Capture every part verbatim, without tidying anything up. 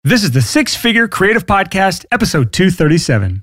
This is the Six Figure Creative Podcast, episode two thirty-seven.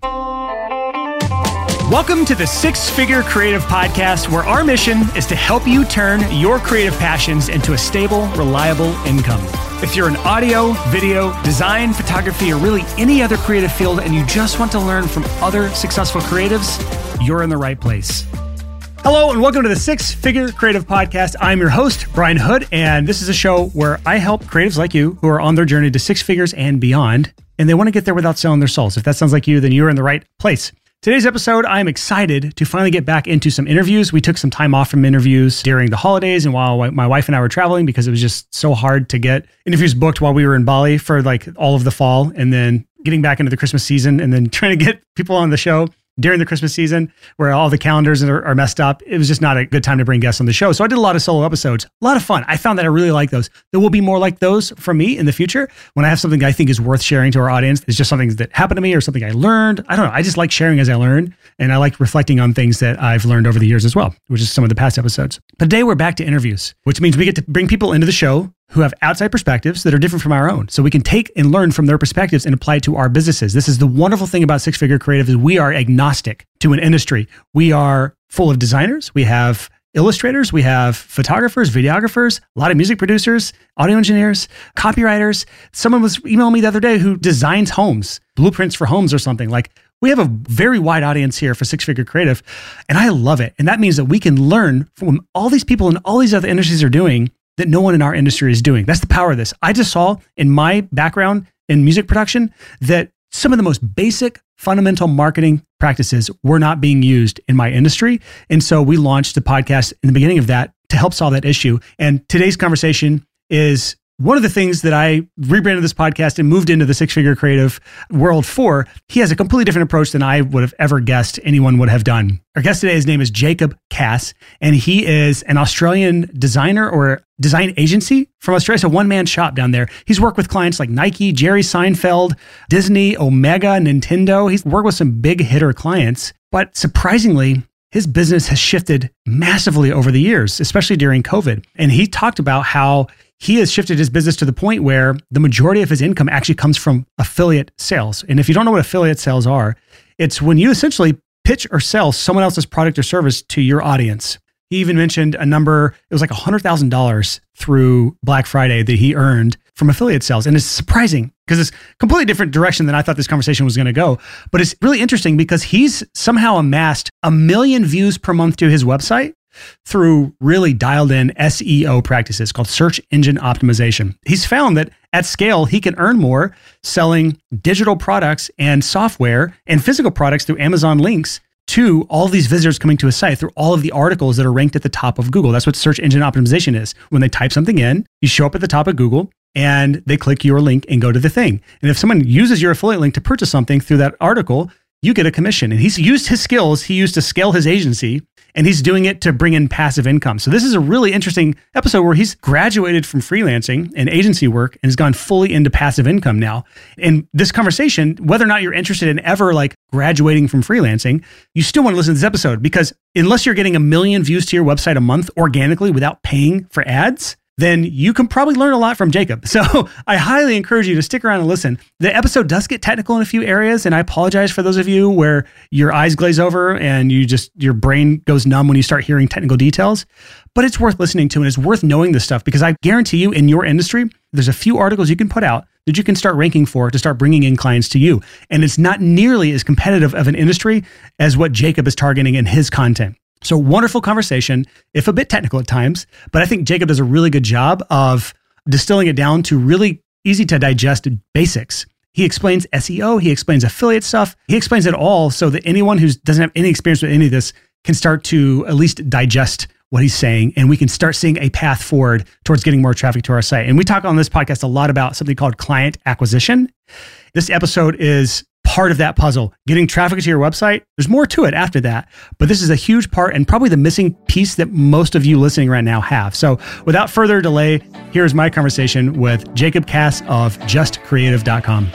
Welcome to the Six Figure Creative Podcast, where our mission is to help you turn your creative passions into a stable, reliable income. If you're in audio, video, design, photography, or really any other creative field, and you just want to learn from other successful creatives, you're in the right place. Hello, and welcome to the Six Figure Creative Podcast. I'm your host, Brian Hood, and this is a show where I help creatives like you who are on their journey to six figures and beyond, and they want to get there without selling their souls. If that sounds like you, then you're in the right place. Today's episode, I'm excited to finally get back into some interviews. We took some time off from interviews during the holidays and while my wife and I were traveling because it was just so hard to get interviews booked while we were in Bali for like all of the fall, and then getting back into the Christmas season and then trying to get people on the show during the Christmas season where all the calendars are, are messed up. It was just not a good time to bring guests on the show. So I did a lot of solo episodes, a lot of fun. I found that I really like those. There will be more like those from me in the future when I have something I think is worth sharing to our audience. It's just something that happened to me or something I learned. I don't know. I just like sharing as I learn. And I like reflecting on things that I've learned over the years as well, which is some of the past episodes. But today we're back to interviews, which means we get to bring people into the show who have outside perspectives that are different from our own. So we can take and learn from their perspectives and apply it to our businesses. This is the wonderful thing about Six Figure Creative is we are agnostic to an industry. We are full of designers. We have illustrators. We have photographers, videographers, a lot of music producers, audio engineers, copywriters. Someone was emailing me the other day who designs homes, blueprints for homes or something. Like, we have a very wide audience here for Six Figure Creative, and I love it. And that means that we can learn from all these people and all these other industries are doing that no one in our industry is doing. That's the power of this. I just saw in my background in music production that some of the most basic fundamental marketing practices were not being used in my industry. And so we launched the podcast in the beginning of that to help solve that issue. And today's conversation is one of the things that I rebranded this podcast and moved into the Six Figure Creative world for. He has a completely different approach than I would have ever guessed anyone would have done. Our guest today, his name is Jacob Cass, and he is an Australian designer or design agency from Australia. It's a one-man shop down there. He's worked with clients like Nike, Jerry Seinfeld, Disney, Omega, Nintendo. He's worked with some big hitter clients, but surprisingly, his business has shifted massively over the years, especially during COVID. And he talked about how he has shifted his business to the point where the majority of his income actually comes from affiliate sales. And if you don't know what affiliate sales are, it's when you essentially pitch or sell someone else's product or service to your audience. He even mentioned a number, it was like one hundred thousand dollars through Black Friday that he earned from affiliate sales. And it's surprising because it's a completely different direction than I thought this conversation was going to go. But it's really interesting because he's somehow amassed a million views per month to his website through really dialed in S E O practices called search engine optimization. He's found that at scale, he can earn more selling digital products and software and physical products through Amazon links to all of these visitors coming to his site through all of the articles that are ranked at the top of Google. That's what search engine optimization is. When they type something in, you show up at the top of Google and they click your link and go to the thing. And if someone uses your affiliate link to purchase something through that article, you get a commission. And he's used his skills, he used to scale his agency, and he's doing it to bring in passive income. So this is a really interesting episode where he's graduated from freelancing and agency work and has gone fully into passive income now. And this conversation, whether or not you're interested in ever like graduating from freelancing, you still want to listen to this episode because unless you're getting a million views to your website a month organically without paying for ads, then you can probably learn a lot from Jacob. So I highly encourage you to stick around and listen. The episode does get technical in a few areas, and I apologize for those of you where your eyes glaze over and you just, your brain goes numb when you start hearing technical details, but it's worth listening to and it's worth knowing this stuff because I guarantee you in your industry, there's a few articles you can put out that you can start ranking for to start bringing in clients to you. And it's not nearly as competitive of an industry as what Jacob is targeting in his content. So wonderful conversation, if a bit technical at times, but I think Jacob does a really good job of distilling it down to really easy to digest basics. He explains S E O, he explains affiliate stuff, he explains it all so that anyone who doesn't have any experience with any of this can start to at least digest what he's saying, and we can start seeing a path forward towards getting more traffic to our site. And we talk on this podcast a lot about something called client acquisition. This episode is part of that puzzle, getting traffic to your website. There's more to it after that, but this is a huge part and probably the missing piece that most of you listening right now have. So without further delay, here's my conversation with Jacob Cass of just creative dot com.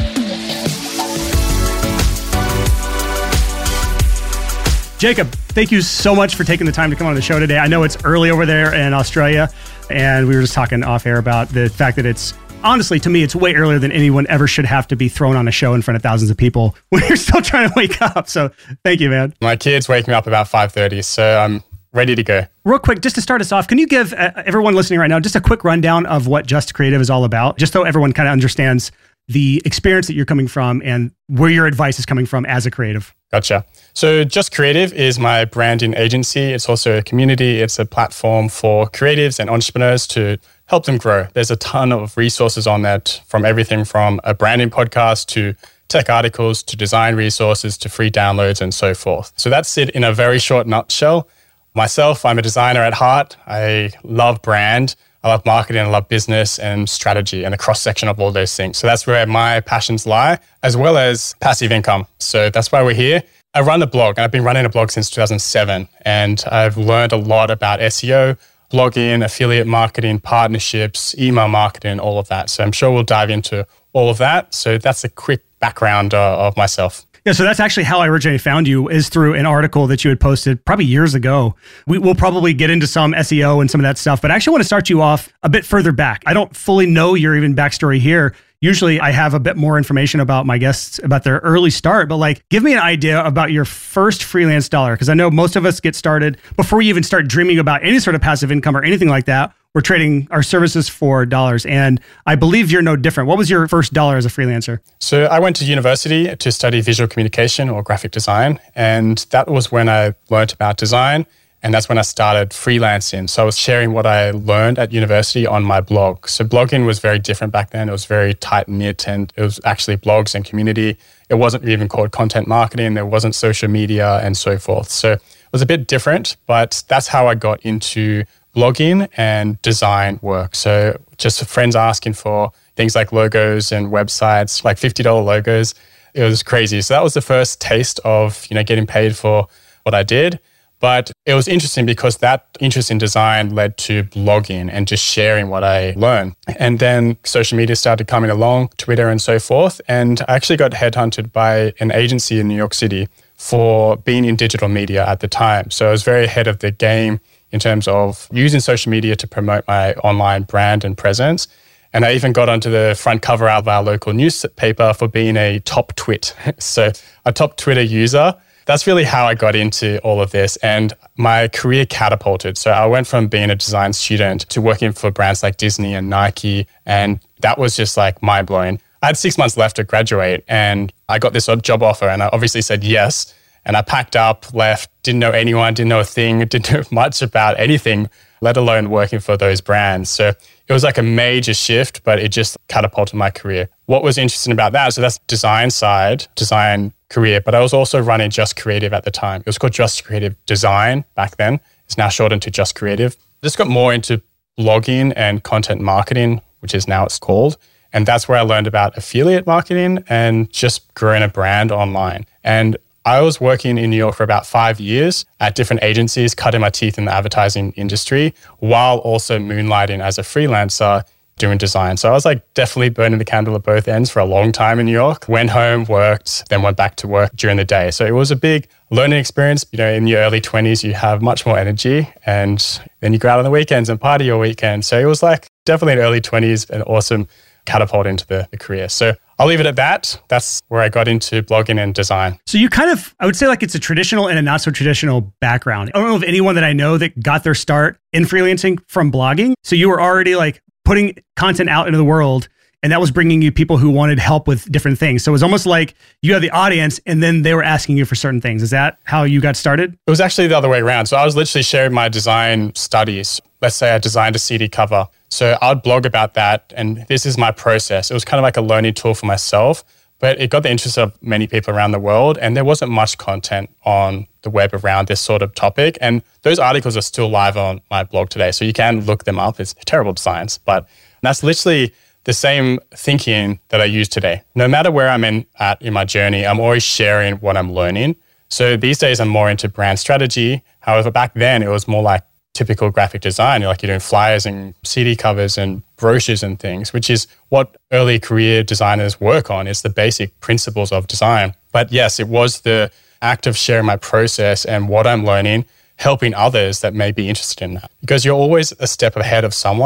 Jacob, thank you so much for taking the time to come on the show today. I know it's early over there in Australia, and we were just talking off air about the fact that it's honestly, to me, it's way earlier than anyone ever should have to be thrown on a show in front of thousands of people when you're still trying to wake up. So thank you, man. My kids wake me up about five thirty, so I'm ready to go. Real quick, just to start us off, can you give uh, everyone listening right now just a quick rundown of what Just Creative is all about, just so everyone kind of understands the experience that you're coming from and where your advice is coming from as a creative? Gotcha. So Just Creative is my branding agency. It's also a community. It's a platform for creatives and entrepreneurs to help them grow. There's a ton of resources on that, from everything from a branding podcast to tech articles to design resources to free downloads and so forth. So that's it in a very short nutshell. Myself, I'm a designer at heart. I love brand. I love marketing, I love business and strategy and the cross-section of all those things. So that's where my passions lie, as well as passive income. So that's why we're here. I run a blog, and I've been running a blog since two thousand seven, and I've learned a lot about S E O, blogging, affiliate marketing, partnerships, email marketing, all of that. So I'm sure we'll dive into all of that. So that's a quick background uh, of myself. Yeah, so that's actually how I originally found you, is through an article that you had posted probably years ago. We, we'll probably get into some S E O and some of that stuff, but I actually want to start you off a bit further back. I don't fully know your even backstory here. Usually I have a bit more information about my guests, about their early start, but like, give me an idea about your first freelance dollar, because I know most of us get started before we even start dreaming about any sort of passive income or anything like that. We're trading our services for dollars. And I believe you're no different. What was your first dollar as a freelancer? So I went to university to study visual communication or graphic design. And that was when I learned about design. And that's when I started freelancing. So I was sharing what I learned at university on my blog. So blogging was very different back then. It was very tight-knit, and it was actually blogs and community. It wasn't even called content marketing. There wasn't social media and so forth. So it was a bit different, but that's how I got into blogging and design work. So just friends asking for things like logos and websites, like fifty dollars logos. It was crazy. So that was the first taste of, you know, getting paid for what I did. But it was interesting because that interest in design led to blogging and just sharing what I learned. And then social media started coming along, Twitter and so forth. And I actually got headhunted by an agency in New York City for being in digital media at the time. So I was very ahead of the game in terms of using social media to promote my online brand and presence. And I even got onto the front cover of our local newspaper for being a top twit. So a top Twitter user. That's really how I got into all of this, and my career catapulted. So I went from being a design student to working for brands like Disney and Nike, and that was just like mind-blowing. I had six months left to graduate, and I got this job offer, and I obviously said yes. And I packed up, left, didn't know anyone, didn't know a thing, didn't know much about anything, let alone working for those brands. So it was like a major shift, but it just catapulted my career. What was interesting about that, so that's design side, design career, but I was also running Just Creative at the time. It was called Just Creative Design back then. It's now shortened to Just Creative. Just got more into blogging and content marketing, which is now it's called. And that's where I learned about affiliate marketing and just growing a brand online. And I was working in New York for about five years at different agencies, cutting my teeth in the advertising industry, while also moonlighting as a freelancer doing design. So I was like definitely burning the candle at both ends for a long time in New York. Went home, worked, then went back to work during the day. So it was a big learning experience. You know, in your early twenties, you have much more energy, and then you go out on the weekends and party your weekend. So it was like definitely in early twenties, an awesome catapult into the, the career. So I'll leave it at that. That's where I got into blogging and design. So you kind of, I would say like it's a traditional and a not so traditional background. I don't know of anyone that I know that got their start in freelancing from blogging. So you were already like putting content out into the world, and that was bringing you people who wanted help with different things. So it was almost like you had the audience and then they were asking you for certain things. Is that how you got started? It was actually the other way around. So I was literally sharing my design studies. Let's say I designed a C D cover. So I'd blog about that, and this is my process. It was kind of like a learning tool for myself, but it got the interest of many people around the world, and there wasn't much content on the web around this sort of topic. And those articles are still live on my blog today, so you can look them up. It's terrible science, but that's literally the same thinking that I use today. No matter where I'm in at in my journey, I'm always sharing what I'm learning. So these days I'm more into brand strategy. However, back then it was more like typical graphic design. You're like you're doing flyers and C D covers and brochures and things, which is what early career designers work on. It's the basic principles of design. But yes, it was the act of sharing my process and what I'm learning, helping others that may be interested in that. Because you're always a step ahead of someone,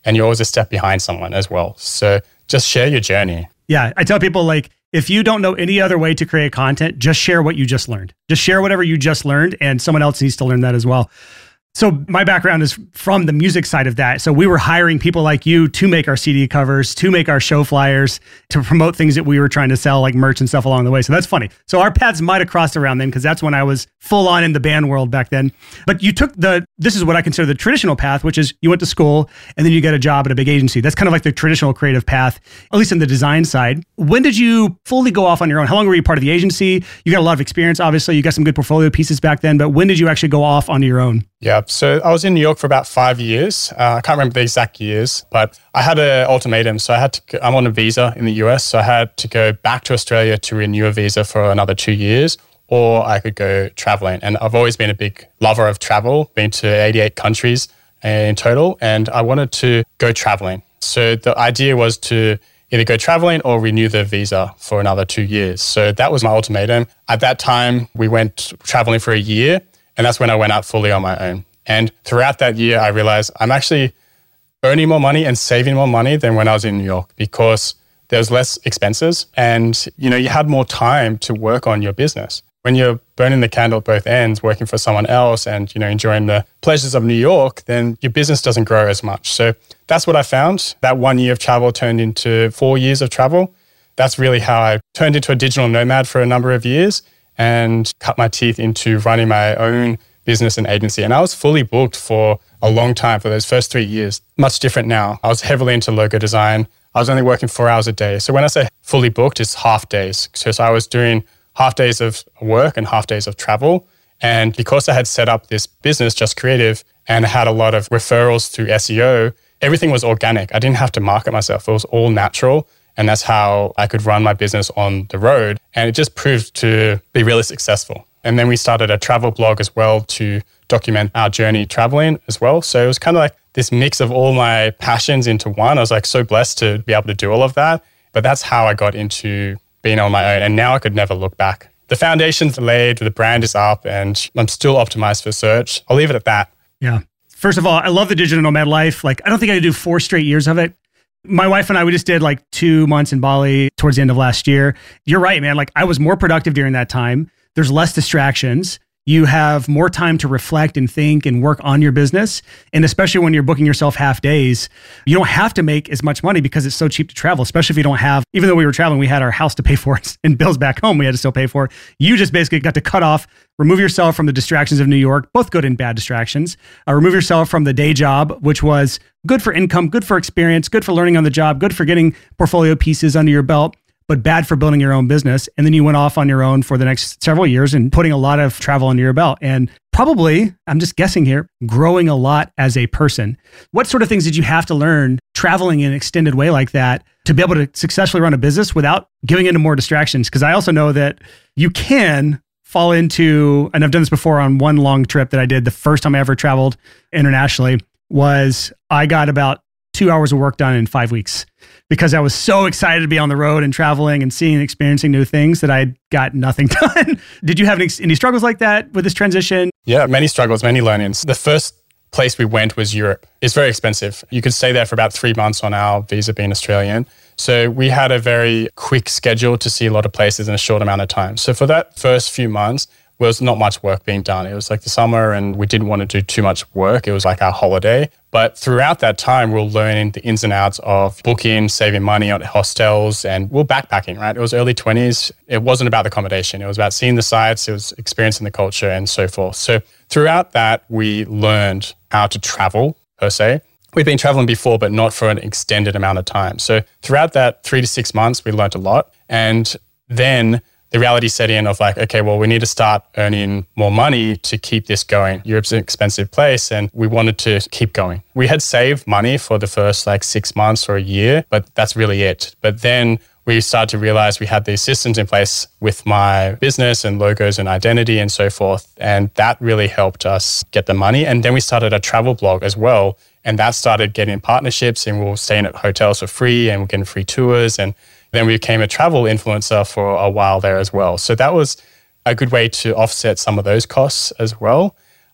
and you're always a step behind someone as well. So just share your journey. Yeah, I tell people, like, if you don't know any other way to create content, just share what you just learned. Just share whatever you just learned, and someone else needs to learn that as well. So my background is from the music side of that. So we were hiring people like you to make our C D covers, to make our show flyers, to promote things that we were trying to sell, like merch and stuff along the way. So that's funny. So our paths might have crossed around then, because that's when I was full on in the band world back then. But you took the, this is what I consider the traditional path, which is you went to school and then you get a job at a big agency. That's kind of like the traditional creative path, at least in the design side. When did you fully go off on your own? How long were you part of the agency? You got a lot of experience, obviously. You got some good portfolio pieces back then, but when did you actually go off on your own? Yeah, so I was in New York for about five years. Uh, I can't remember the exact years, but I had an ultimatum. So I had to, go, I'm on a visa in the U S, so I had to go back to Australia to renew a visa for another two years, or I could go traveling. And I've always been a big lover of travel, been to eighty-eight countries in total, and I wanted to go traveling. So the idea was to either go traveling or renew the visa for another two years. So that was my ultimatum. At that time, we went traveling for a year, and that's when I went out fully on my own. And throughout that year, I realized I'm actually earning more money and saving more money than when I was in New York, because there was less expenses and, you know, you had more time to work on your business. When you're burning the candle at both ends, working for someone else and, you know, enjoying the pleasures of New York, then your business doesn't grow as much. So that's what I found. That one year of travel turned into four years of travel. That's really how I turned into a digital nomad for a number of years and cut my teeth into running my own business and agency. And I was fully booked for a long time for those first three years. Much different now. I was heavily into logo design. I was only working four hours a day. So when I say fully booked, it's half days. So, so I was doing half days of work and half days of travel. And because I had set up this business, Just Creative, and had a lot of referrals through S E O, everything was organic. I didn't have to market myself. It was all natural. And that's how I could run my business on the road. And it just proved to be really successful. And then we started a travel blog as well to document our journey traveling as well. So it was kind of like this mix of all my passions into one. I was like so blessed to be able to do all of that. But that's how I got into being on my own. And now I could never look back. The foundation's laid, the brand is up, and I'm still optimized for search. I'll leave it at that. Yeah. First of all, I love the digital nomad life. Like, I don't think I could do four straight years of it. My wife and I, we just did like two months in Bali towards the end of last year. You're right, man. Like, I was more productive during that time. There's less distractions. You have more time to reflect and think and work on your business. And especially when you're booking yourself half days, you don't have to make as much money because it's so cheap to travel, especially if you don't have, even though we were traveling, we had our house to pay for and bills back home we had to still pay for. You just basically got to cut off, remove yourself from the distractions of New York, both good and bad distractions. Uh, remove yourself from the day job, which was good for income, good for experience, good for learning on the job, good for getting portfolio pieces under your belt, but bad for building your own business. And then you went off on your own for the next several years and putting a lot of travel under your belt. And probably, I'm just guessing here, growing a lot as a person. What sort of things did you have to learn traveling in an extended way like that to be able to successfully run a business without giving into more distractions? Because I also know that you can fall into, and I've done this before on one long trip that I did the first time I ever traveled internationally, was I got about two hours of work done in five weeks because I was so excited to be on the road and traveling and seeing and experiencing new things that I got nothing done. Did you have any, any struggles like that with this transition? Yeah, many struggles, many learnings. The first place we went was Europe. It's very expensive. You could stay there for about three months on our visa being Australian. So we had a very quick schedule to see a lot of places in a short amount of time. So for that first few months, was not much work being done. It was like the summer and we didn't want to do too much work. It was like our holiday. But throughout that time, we were learning the ins and outs of booking, saving money on hostels, and we were backpacking, right? It was early twenties. It wasn't about the accommodation. It was about seeing the sights. It was experiencing the culture and so forth. So throughout that, we learned how to travel per se. We'd been traveling before, but not for an extended amount of time. So throughout that three to six months, we learned a lot. And then the reality set in of like, okay, well, we need to start earning more money to keep this going. Europe's an expensive place and we wanted to keep going. We had saved money for the first like six months or a year, but that's really it. But then we started to realize we had these systems in place with my business and logos and identity and so forth. And that really helped us get the money. And then we started a travel blog as well. And that started getting partnerships and we were staying at hotels for free and we're getting free tours. And then we became a travel influencer for a while there as well. So that was a good way to offset some of those costs as well. But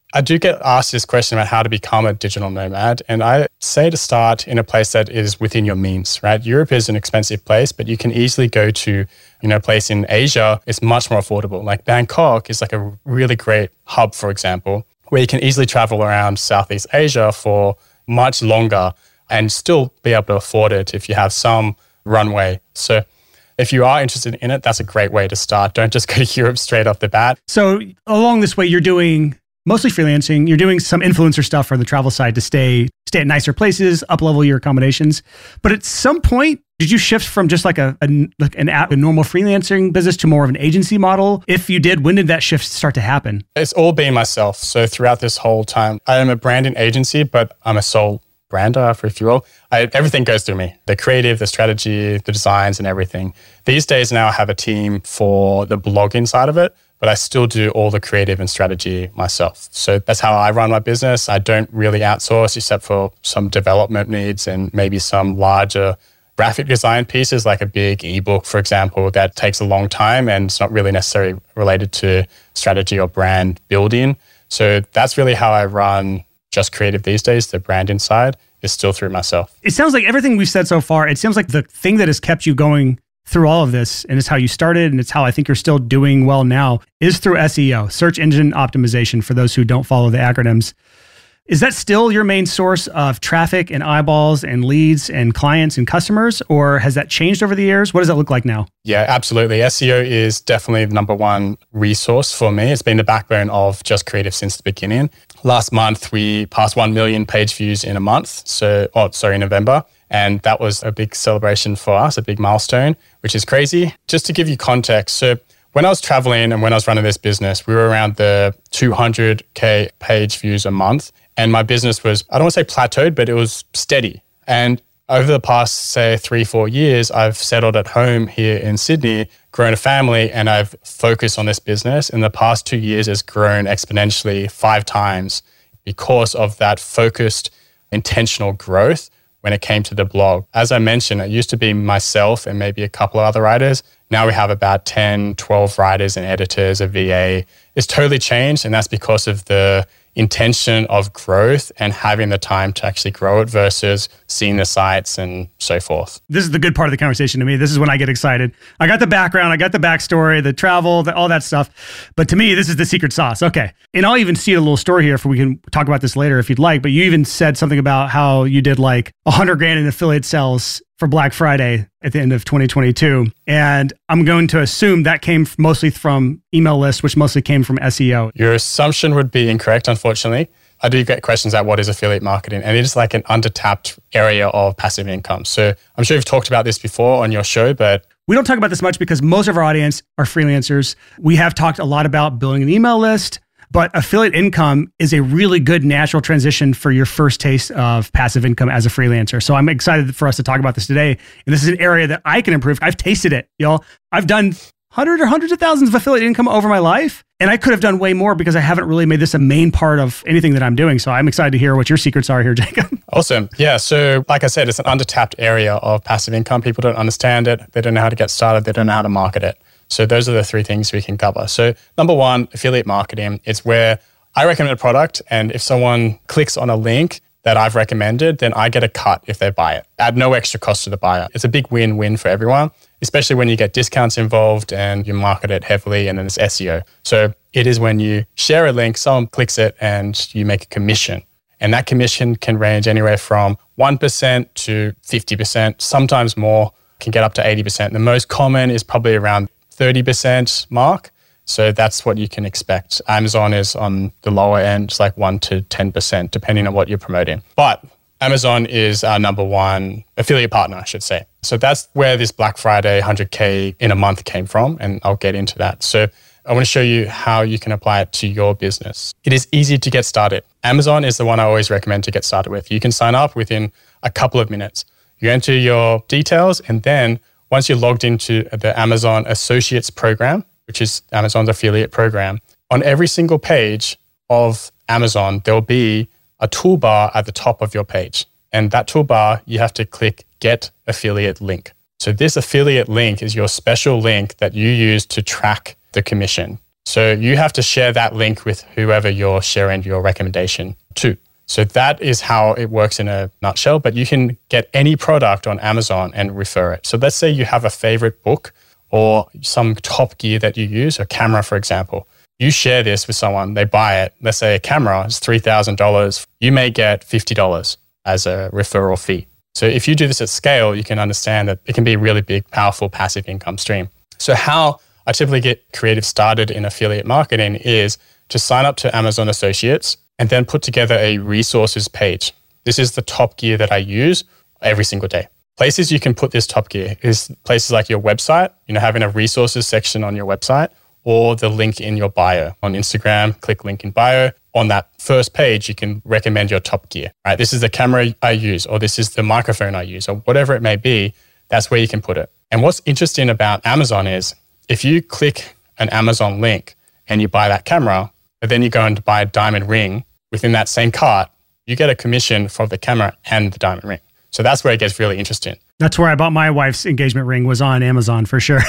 I do get asked this question about how to become a digital nomad. And I say to start in a place that is within your means, right? Europe is an expensive place, but you can easily go to, you know, a place in Asia. It's much more affordable. Like Bangkok is like a really great hub, for example, where you can easily travel around Southeast Asia for much longer and still be able to afford it if you have some runway. So if you are interested in it, that's a great way to start. Don't just go to Europe straight off the bat. So along this way, you're doing mostly freelancing. You're doing some influencer stuff on the travel side to stay stay at nicer places, up-level your accommodations. But at some point, did you shift from just like a, a like an app, a normal freelancing business to more of an agency model? If you did, when did that shift start to happen? It's all been myself. So throughout this whole time, I am a branding agency, but I'm a sole brander, if you will. I, everything goes through me. The creative, the strategy, the designs and everything. These days now I have a team for the blogging side of it, but I still do all the creative and strategy myself. So that's how I run my business. I don't really outsource except for some development needs and maybe some larger graphic design pieces like a big ebook, for example, that takes a long time and it's not really necessarily related to strategy or brand building. So that's really how I run Just Creative these days. The branding side is still through myself. It sounds like everything we've said so far, it seems like the thing that has kept you going through all of this, and it's how you started, and it's how I think you're still doing well now, is through S E O, search engine optimization, for those who don't follow the acronyms. Is that still your main source of traffic and eyeballs and leads and clients and customers, or has that changed over the years? What does that look like now? Yeah, absolutely. S E O is definitely the number one resource for me. It's been the backbone of Just Creative since the beginning. Last month, we passed one million page views in a month. So, oh, sorry, in November. And that was a big celebration for us, a big milestone, which is crazy. Just to give you context, so when I was traveling and when I was running this business, we were around the two hundred K page views a month. And my business was, I don't want to say plateaued, but it was steady. And over the past, say, three, four years, I've settled at home here in Sydney, grown a family, and I've focused on this business. In the past two years, it's grown exponentially five times because of that focused, intentional growth when it came to the blog. As I mentioned, it used to be myself and maybe a couple of other writers. Now we have about ten, twelve writers and editors, a V A. It's totally changed, and that's because of the intention of growth and having the time to actually grow it versus seeing the sites and so forth. This is the good part of the conversation to me. This is when I get excited. I got the background, I got the backstory, the travel, the, all that stuff. But to me, this is the secret sauce. Okay. And I'll even see a little story here for we can talk about this later if you'd like. But you even said something about how you did like a hundred grand in affiliate sales for Black Friday at the end of twenty twenty-two. And I'm going to assume that came mostly from email lists, which mostly came from S E O. Your assumption would be incorrect, unfortunately. I do get questions about what is affiliate marketing, and it is like an undertapped area of passive income. So I'm sure you've talked about this before on your show, but we don't talk about this much because most of our audience are freelancers. We have talked a lot about building an email list, but affiliate income is a really good natural transition for your first taste of passive income as a freelancer. So I'm excited for us to talk about this today. And this is an area that I can improve. I've tasted it, y'all. I've done hundreds or hundreds of thousands of affiliate income over my life. And I could have done way more because I haven't really made this a main part of anything that I'm doing. So I'm excited to hear what your secrets are here, Jacob. Awesome. Yeah. So like I said, it's an undertapped area of passive income. People don't understand it. They don't know how to get started. They don't know how to market it. So those are the three things we can cover. So number one, affiliate marketing. It's where I recommend a product, and if someone clicks on a link that I've recommended, then I get a cut if they buy it at no extra cost to the buyer. It's a big win-win for everyone, especially when you get discounts involved and you market it heavily and then it's S E O. So it is when you share a link, someone clicks it and you make a commission. And that commission can range anywhere from one percent to fifty percent, sometimes more, can get up to eighty percent. The most common is probably around thirty percent mark. So that's what you can expect. Amazon is on the lower end, it's like one to ten percent, depending on what you're promoting. But Amazon is our number one affiliate partner, I should say. So that's where this Black Friday one hundred K in a month came from, and I'll get into that. So I want to show you how you can apply it to your business. It is easy to get started. Amazon is the one I always recommend to get started with. You can sign up within a couple of minutes. You enter your details, and then once you're logged into the Amazon Associates program, which is Amazon's affiliate program, on every single page of Amazon, there'll be a toolbar at the top of your page. And that toolbar, you have to click Get Affiliate Link. So this affiliate link is your special link that you use to track the commission. So you have to share that link with whoever you're sharing your recommendation to. So that is how it works in a nutshell, but you can get any product on Amazon and refer it. So let's say you have a favorite book or some top gear that you use, a camera, for example. You share this with someone, they buy it. Let's say a camera is three thousand dollars. You may get fifty dollars as a referral fee. So if you do this at scale, you can understand that it can be a really big, powerful passive income stream. So how I typically get creative started in affiliate marketing is to sign up to Amazon Associates and then put together a resources page. This is the top gear that I use every single day. Places you can put this top gear is places like your website, you know, having a resources section on your website, or the link in your bio on Instagram, click link in bio. On that first page, you can recommend your top gear, right? This is the camera I use, or this is the microphone I use, or whatever it may be, that's where you can put it. And what's interesting about Amazon is if you click an Amazon link and you buy that camera, but then you go and buy a diamond ring within that same cart, you get a commission for the camera and the diamond ring. So that's where it gets really interesting. That's where I bought my wife's engagement ring, was on Amazon for sure.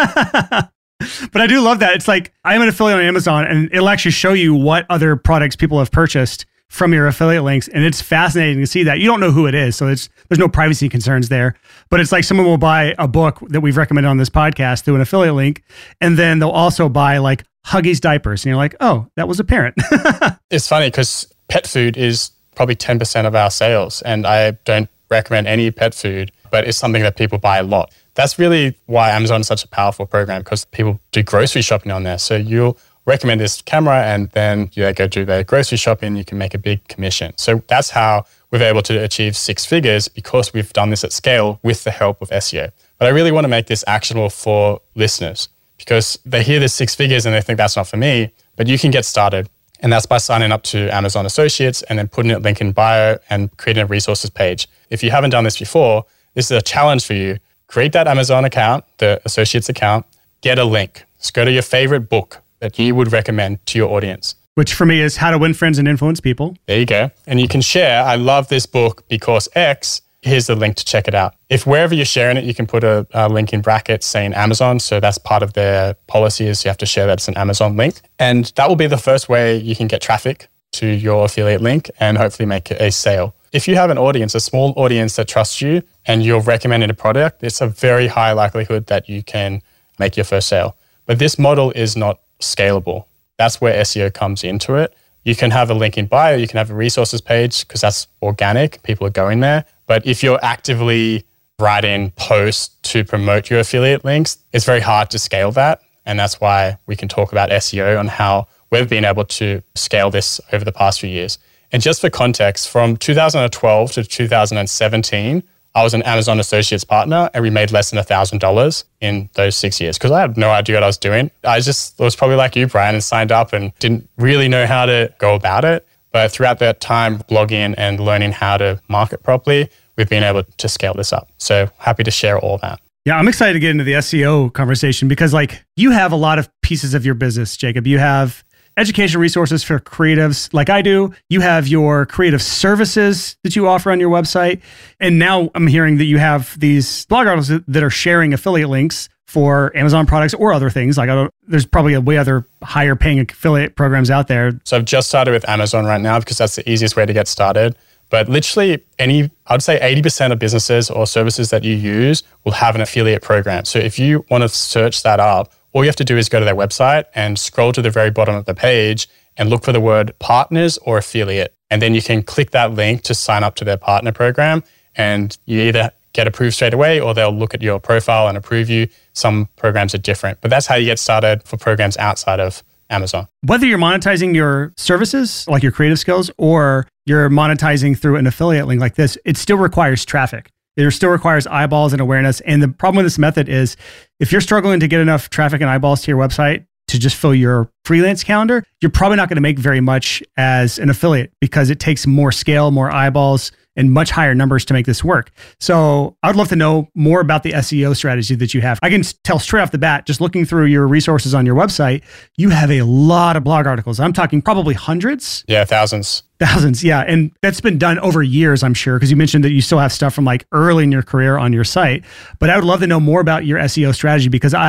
But I do love that. It's like, I'm an affiliate on Amazon and it'll actually show you what other products people have purchased from your affiliate links. And it's fascinating to see that. You don't know who it is, so it's, there's no privacy concerns there. But it's like someone will buy a book that we've recommended on this podcast through an affiliate link, and then they'll also buy like Huggies diapers. And you're like, oh, that was apparent. It's funny because pet food is probably ten percent of our sales. And I don't recommend any pet food, but it's something that people buy a lot. That's really why Amazon is such a powerful program, because people do grocery shopping on there. So you'll recommend this camera and then you go do their grocery shopping, you can make a big commission. So that's how we're able to achieve six figures, because we've done this at scale with the help of S E O. But I really want to make this actionable for listeners, because they hear this six figures and they think that's not for me, but you can get started. And that's by signing up to Amazon Associates and then putting a link in bio and creating a resources page. If you haven't done this before, this is a challenge for you. Create that Amazon account, the Associates account, get a link. Just go to your favorite book that you would recommend to your audience. Which for me is How to Win Friends and Influence People. There you go. And you can share, I love this book because X, here's the link to check it out. If wherever you're sharing it, you can put a, a link in brackets saying Amazon. So that's part of their policy, is you have to share that as an Amazon link. And that will be the first way you can get traffic to your affiliate link and hopefully make a sale. If you have an audience, a small audience that trusts you and you're recommending a product, it's a very high likelihood that you can make your first sale. But this model is not scalable. That's where S E O comes into it. You can have a link in bio, you can have a resources page because that's organic, people are going there. But if you're actively writing posts to promote your affiliate links, it's very hard to scale that. And that's why we can talk about S E O and how we've been able to scale this over the past few years. And just for context, from two thousand twelve to two thousand seventeen, I was an Amazon Associates partner and we made less than one thousand dollars in those six years because I had no idea what I was doing. I just was probably like you, Brian, and signed up and didn't really know how to go about it. But throughout that time, blogging and learning how to market properly, we've been able to scale this up. So happy to share all that. Yeah, I'm excited to get into the S E O conversation because like you have a lot of pieces of your business, Jacob. You have education resources for creatives like I do. You have your creative services that you offer on your website. And now I'm hearing that you have these blog articles that are sharing affiliate links for Amazon products or other things. Like I don't, there's probably a way other higher paying affiliate programs out there. So I've just started with Amazon right now because that's the easiest way to get started. But literally any, I'd say eighty percent of businesses or services that you use will have an affiliate program. So if you want to search that up, all you have to do is go to their website and scroll to the very bottom of the page and look for the word partners or affiliate. And then you can click that link to sign up to their partner program. And you either get approved straight away or they'll look at your profile and approve you. Some programs are different, but that's how you get started for programs outside of Amazon. Whether you're monetizing your services, like your creative skills, or you're monetizing through an affiliate link like this, it still requires traffic. It still requires eyeballs and awareness. And the problem with this method is if you're struggling to get enough traffic and eyeballs to your website to just fill your freelance calendar, you're probably not going to make very much as an affiliate because it takes more scale, more eyeballs, and much higher numbers to make this work. So I would love to know more about the S E O strategy that you have. I can tell straight off the bat, just looking through your resources on your website, you have a lot of blog articles. I'm talking probably hundreds. Yeah, thousands. Thousands, yeah. And that's been done over years, I'm sure, because you mentioned that you still have stuff from like early in your career on your site. But I would love to know more about your S E O strategy because I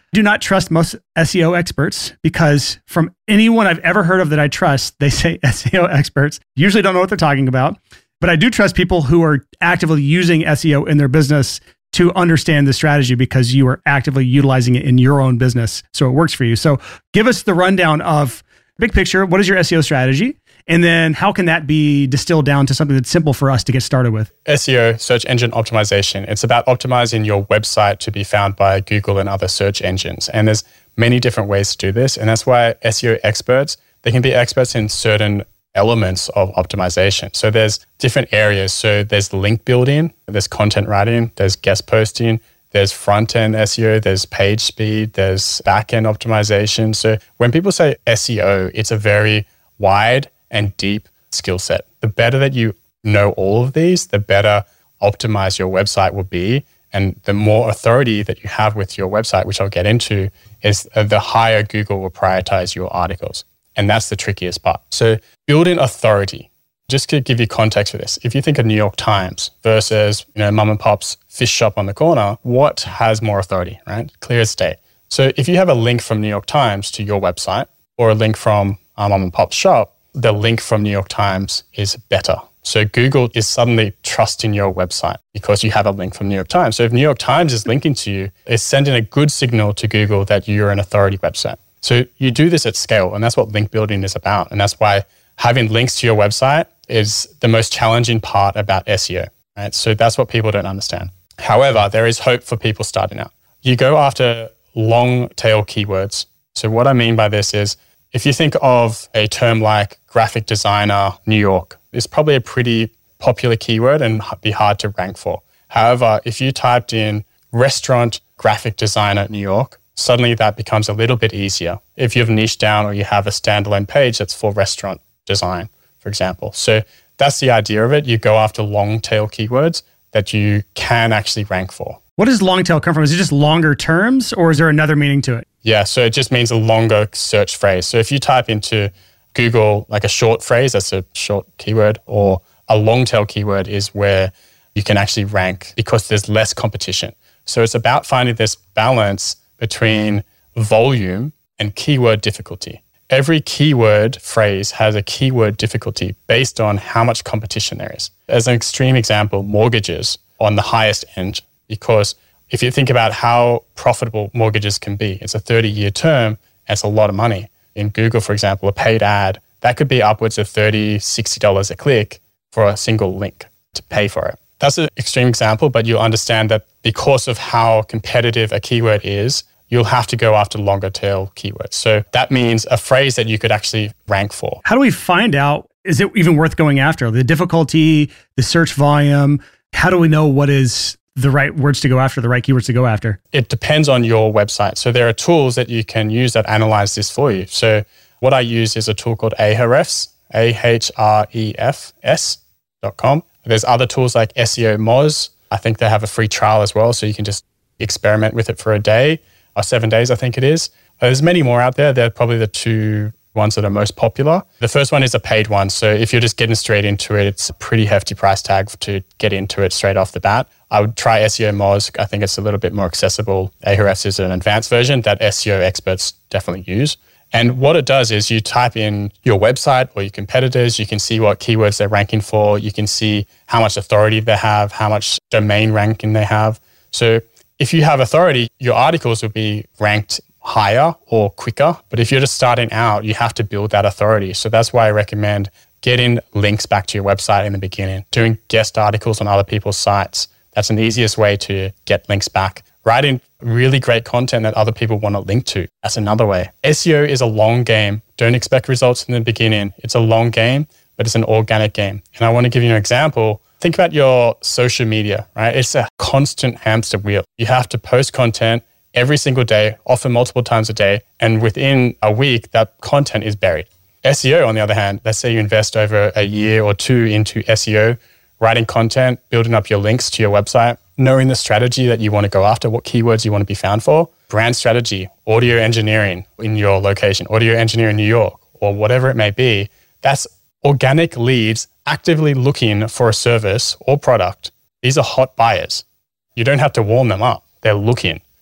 do not trust most S E O experts because from anyone I've ever heard of that I trust, they say S E O experts usually don't know what they're talking about. But I do trust people who are actively using S E O in their business to understand the strategy because you are actively utilizing it in your own business. So it works for you. So give us the rundown of big picture. What is your S E O strategy? And then how can that be distilled down to something that's simple for us to get started with? S E O, search engine optimization. It's about optimizing your website to be found by Google and other search engines. And there's many different ways to do this. And that's why S E O experts, they can be experts in certain elements of optimization. So there's different areas. So there's link building, there's content writing, there's guest posting, there's front-end S E O, there's page speed, there's back-end optimization. So when people say S E O, it's a very wide and deep skill set. The better that you know all of these, the better optimized your website will be. And the more authority that you have with your website, which I'll get into, is the higher Google will prioritize your articles. And that's the trickiest part. So building authority, just to give you context for this, if you think of New York Times versus, you know, mom and pop's fish shop on the corner, what has more authority, right? Clear as day. So if you have a link from New York Times to your website or a link from uh, mom and pop's shop, the link from New York Times is better. So Google is suddenly trusting your website because you have a link from New York Times. So if New York Times is linking to you, it's sending a good signal to Google that you're an authority website. So you do this at scale, and that's what link building is about. And that's why having links to your website is the most challenging part about S E O, right? So that's what people don't understand. However, there is hope for people starting out. You go after long tail keywords. So what I mean by this is, if you think of a term like graphic designer New York, it's probably a pretty popular keyword and be hard to rank for. However, if you typed in restaurant graphic designer New York, suddenly that becomes a little bit easier if you've niched down or you have a standalone page that's for restaurant design, for example. So that's the idea of it. You go after long tail keywords that you can actually rank for. What does long tail come from? Is it just longer terms or is there another meaning to it? Yeah, so it just means a longer search phrase. So if you type into Google like a short phrase, that's a short keyword, or a long tail keyword is where you can actually rank because there's less competition. So it's about finding this balance between volume and keyword difficulty. Every keyword phrase has a keyword difficulty based on how much competition there is. As an extreme example, mortgages on the highest end, because if you think about how profitable mortgages can be, it's a thirty-year term, and it's a lot of money. In Google, for example, a paid ad, that could be upwards of thirty dollars, sixty dollars a click for a single link to pay for it. That's an extreme example, but you'll understand that because of how competitive a keyword is, you'll have to go after longer tail keywords. So that means a phrase that you could actually rank for. How do we find out, is it even worth going after? The difficulty, the search volume, how do we know what is the right words to go after, the right keywords to go after? It depends on your website. So there are tools that you can use that analyze this for you. So what I use is a tool called Ahrefs, A H R E F S dot com. There's other tools like S E O Moz. I think they have a free trial as well, so you can just experiment with it for a day or seven days, I think it is. There's many more out there. They're probably the two ones that are most popular. The first one is a paid one. So if you're just getting straight into it, it's a pretty hefty price tag to get into it straight off the bat. I would try S E O Moz. I think it's a little bit more accessible. Ahrefs is an advanced version that S E O experts definitely use. And what it does is you type in your website or your competitors, you can see what keywords they're ranking for, you can see how much authority they have, how much domain ranking they have. So if you have authority, your articles will be ranked higher or quicker. But if you're just starting out, you have to build that authority. So that's why I recommend getting links back to your website in the beginning, doing guest articles on other people's sites. That's an easiest way to get links back. Writing really great content that other people want to link to. That's another way. S E O is a long game. Don't expect results in the beginning. It's a long game, but it's an organic game. And I want to give you an example. Think about your social media, right? It's a constant hamster wheel. You have to post content every single day, often multiple times a day. And within a week, that content is buried. S E O, on the other hand, let's say you invest over a year or two into S E O, writing content, building up your links to your website, knowing the strategy that you want to go after, what keywords you want to be found for, brand strategy, audio engineering in your location, audio engineering in New York, or whatever it may be. That's organic leads actively looking for a service or product. These are hot buyers. You don't have to warm them up. They're looking.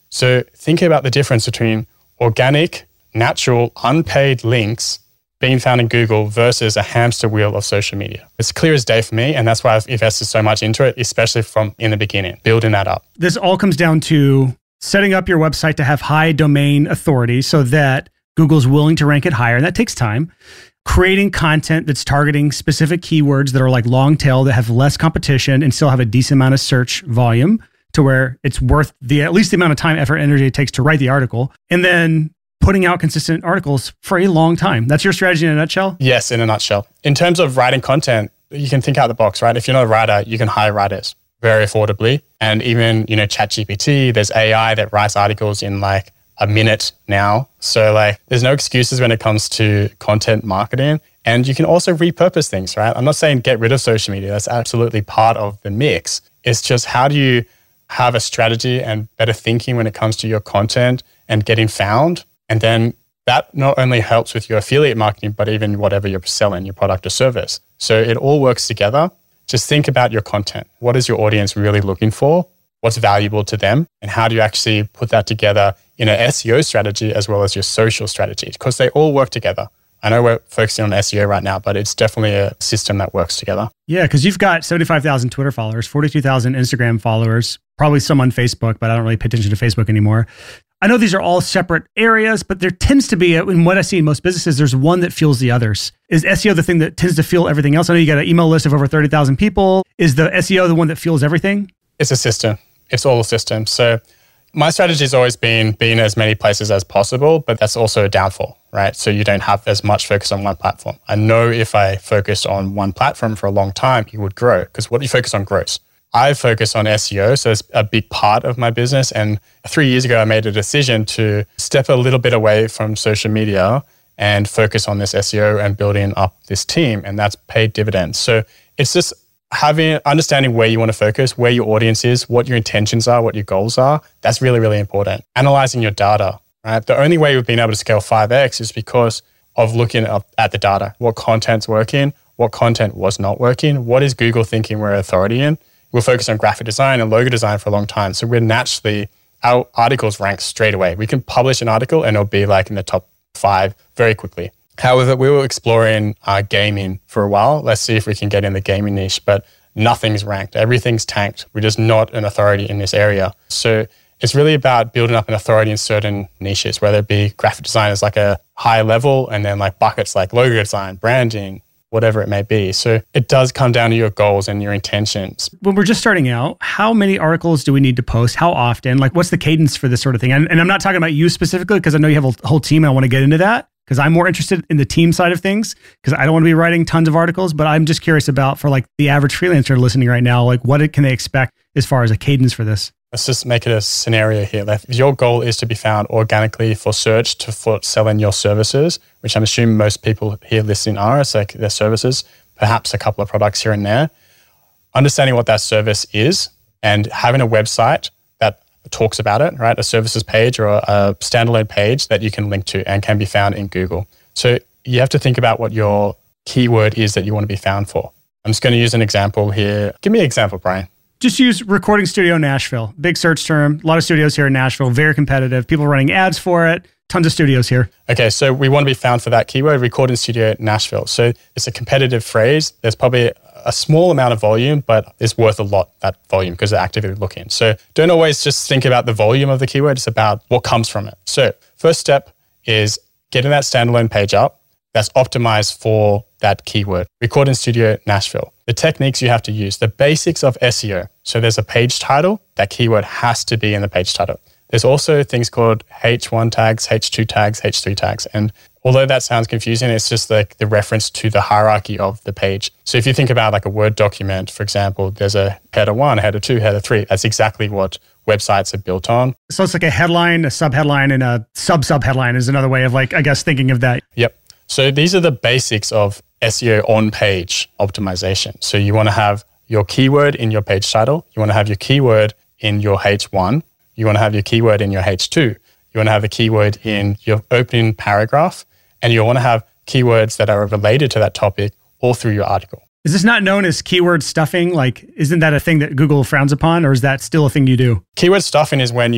So think about the difference between organic, natural, unpaid links being found in Google versus a hamster wheel of social media. It's clear as day for me, and that's why I've invested so much into it, especially from in the beginning, building that up. This all comes down to setting up your website to have high domain authority so that Google's willing to rank it higher, and that takes time. Creating content that's targeting specific keywords that are like long tail, that have less competition and still have a decent amount of search volume to where it's worth the at least the amount of time, effort, energy it takes to write the article. And then putting out consistent articles for a long time. That's your strategy in a nutshell? Yes, in a nutshell. In terms of writing content, you can think out the box, right? If you're not a writer, you can hire writers very affordably. And even, you know, ChatGPT, there's A I that writes articles in like a minute now. So like there's no excuses when it comes to content marketing. And you can also repurpose things, right? I'm not saying get rid of social media. That's absolutely part of the mix. It's just how do you have a strategy and better thinking when it comes to your content and getting found. And then that not only helps with your affiliate marketing, but even whatever you're selling, your product or service. So it all works together. Just think about your content. What is your audience really looking for? What's valuable to them? And how do you actually put that together in an S E O strategy as well as your social strategy? Because they all work together. I know we're focusing on S E O right now, but it's definitely a system that works together. Yeah, because you've got seventy-five thousand Twitter followers, forty-two thousand Instagram followers, probably some on Facebook, but I don't really pay attention to Facebook anymore. I know these are all separate areas, but there tends to be, in what I see in most businesses, there's one that fuels the others. Is S E O the thing that tends to fuel everything else? I know you got an email list of over thirty thousand people. Is the S E O the one that fuels everything? It's a system. It's all a system. So my strategy has always been being as many places as possible, but that's also a downfall, right? So you don't have as much focus on one platform. I know if I focused on one platform for a long time, it would grow because what you focus on grows. I focus on S E O, so it's a big part of my business. And three years ago, I made a decision to step a little bit away from social media and focus on this S E O and building up this team. And that's paid dividends. So it's just having, understanding where you want to focus, where your audience is, what your intentions are, what your goals are. That's really, really important. Analyzing your data, right? The only way we've been able to scale five X is because of looking at the data. What content's working, what content was not working, what is Google thinking we're authority in? We're focused on graphic design and logo design for a long time. So we're naturally, our articles rank straight away. We can publish an article and it'll be like in the top five very quickly. However, we were exploring uh, gaming for a while. Let's see if we can get in the gaming niche, but nothing's ranked. Everything's tanked. We're just not an authority in this area. So it's really about building up an authority in certain niches, whether it be graphic design is like a high level and then like buckets like logo design, branding, whatever it may be. So it does come down to your goals and your intentions. When we're just starting out, how many articles do we need to post? How often? Like what's the cadence for this sort of thing? And, and I'm not talking about you specifically because I know you have a whole team and I want to get into that because I'm more interested in the team side of things because I don't want to be writing tons of articles, but I'm just curious about for like the average freelancer listening right now, like what can they expect as far as a cadence for this? Let's just make it a scenario here. If your goal is to be found organically for search to for selling your services, which I'm assuming most people here listening are, it's like their services, perhaps a couple of products here and there, understanding what that service is and having a website that talks about it, right? A services page or a standalone page that you can link to and can be found in Google. So you have to think about what your keyword is that you want to be found for. I'm just going to use an example here. Give me an example, Brian. Just use Recording Studio Nashville. Big search term. A lot of studios here in Nashville. Very competitive. People running ads for it. Tons of studios here. Okay, so we want to be found for that keyword, Recording Studio Nashville. So it's a competitive phrase. There's probably a small amount of volume, but it's worth a lot, that volume, because they're actively looking. So don't always just think about the volume of the keyword. It's about what comes from it. So first step is getting that standalone page up that's optimized for that keyword, Recording Studio Nashville. The techniques you have to use, the basics of S E O. So there's a page title. That keyword has to be in the page title. There's also things called H one tags, H two tags, H three tags. And although that sounds confusing, it's just like the reference to the hierarchy of the page. So if you think about like a Word document, for example, there's a header one, header two, header three. That's exactly what websites are built on. So it's like a headline, a subheadline, and a sub-subheadline is another way of like, I guess, thinking of that. Yep. So these are the basics of S E O on-page optimization. So you want to have your keyword in your page title. You want to have your keyword in your H one. You want to have your keyword in your H two. You want to have a keyword in your opening paragraph. And you want to have keywords that are related to that topic all through your article. Is this not known as keyword stuffing? Like, isn't that a thing that Google frowns upon, or is that still a thing you do? Keyword stuffing is when you